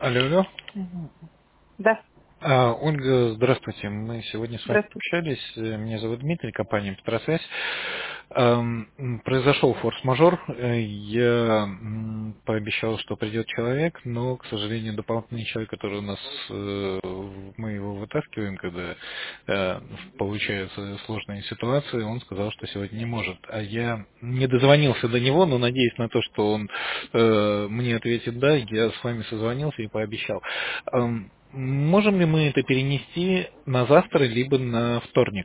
Алло, алло. Да, Ольга, здравствуйте. Мы сегодня с вами здравствуйте. общались. Меня зовут Дмитрий, компания Петросвязь. Произошел форс-мажор. Я пообещал, что придет человек, но, к сожалению, дополнительный человек, который у нас, мы его вытаскиваем, когда получаются сложные ситуации, он сказал, что сегодня не может. А я не дозвонился до него, но надеюсь на то, что он мне ответит «да», я с вами созвонился и пообещал. Можем ли мы это перенести на завтра, либо на вторник?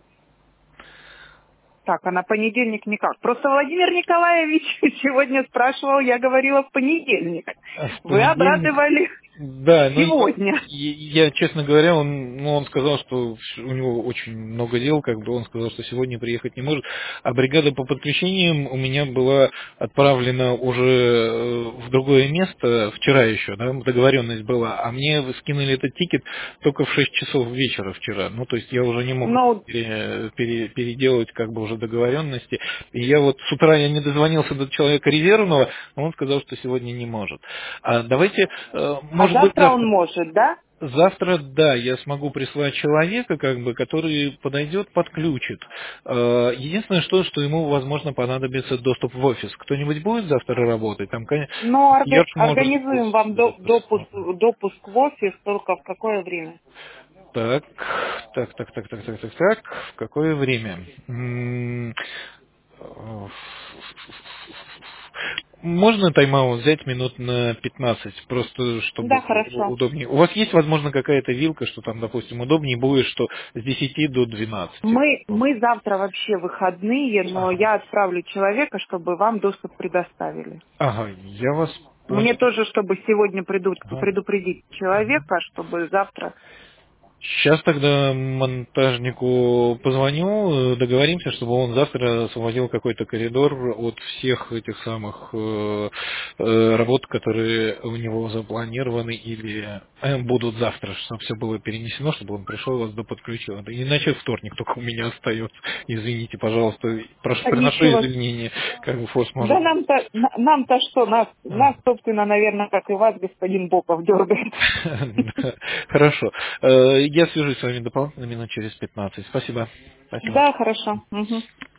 Так, а на понедельник никак. Просто Владимир Николаевич сегодня спрашивал, я говорила в понедельник. В Вы понедельник. обрадовали Да, ну сегодня. я, честно говоря, он сказал, что у него очень много дел, как бы он сказал, что сегодня приехать не может. А бригада по подключениям у меня была отправлена уже в другое место вчера еще, да, договоренность была, а мне скинули этот тикет только в 6 часов вечера вчера. Ну, то есть я уже не мог Ну, переделать как бы уже договоренности. И я вот с утра я не дозвонился до человека резервного, но он сказал, что сегодня не может. Давайте, а может быть, завтра он может, да? завтра, да, я смогу прислать человека, как бы, который подойдет, подключит. Единственное, что ему, возможно, понадобится доступ в офис. Кто-нибудь будет завтра работать? Там, конечно, Ну, Серж может организуем вам быть. допуск в офис, только в какое время? Так, так. В какое время? Можно тайм-аут взять минут на 15, просто чтобы Да, хорошо. удобнее. У вас есть, возможно, какая-то вилка, что там, допустим, удобнее будет, что с 10 до 12? Мы завтра вообще выходные, но Ага. я отправлю человека, чтобы вам доступ предоставили. Ага, я вас Мне понял. тоже, чтобы сегодня Ага. предупредить человека, чтобы завтра. Сейчас тогда монтажнику позвоню, договоримся, чтобы он завтра освободил какой-то коридор от всех этих самых работ, которые у него запланированы или будут завтра, чтобы все было перенесено, чтобы он пришел, вас подключил. Иначе вторник только у меня остается. Извините, пожалуйста, Да приношу ничего. извинения, как бы Да форс-мажор. нам-то что, нас, собственно, наверное, как и вас, господин Боков дергает. Хорошо. Я свяжусь с вами дополнительно минут через 15. Спасибо. Спасибо. Да, хорошо. Мгм.